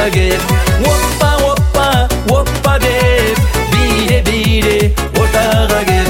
kep Oppa oppa oppa dep Bire bire ortaga kep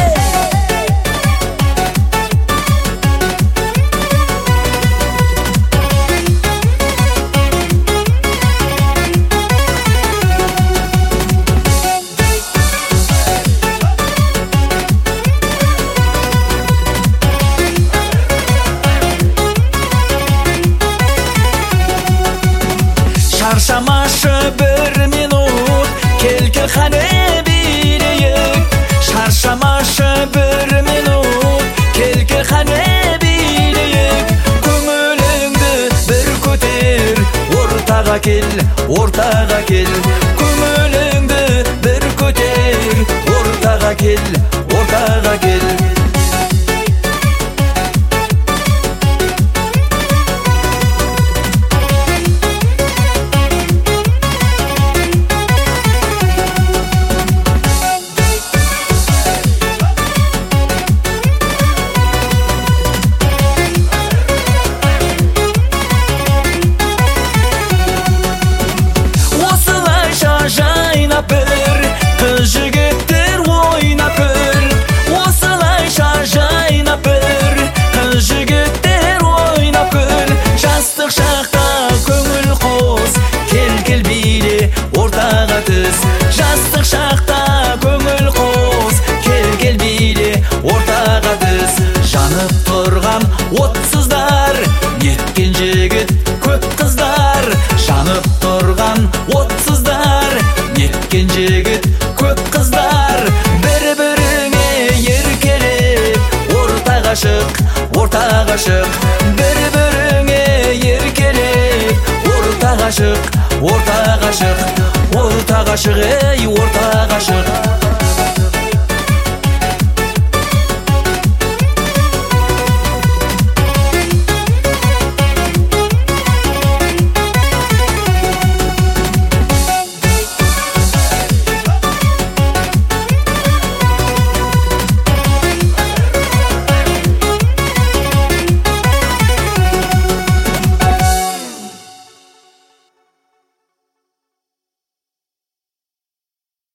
Şarşamaşı bir minut kelki hane bireyik Şarşamaşı bir minut kelki hane bireyik Köngülüңdü bir köter ortaga kel Köngülüңdü bir köter ortaga kel Жайнап бір қыз жігіттер ойнап бір Осылайша жайнап бір қыз жігіттер ойнап бір Жастық шақта көңіл қос кел биле ортаға түс Жастық шақта көңіл қос кел биле ортаға түс Жанып тұрған отсыздар неткен жігіт көп қыздар Жанып тұрған отсыздар неткен жігіт көп қыздар Бір-біріңе еркелеп ортаға шық Бір-біріңе еркелеп ортаға шық ей ортаға шық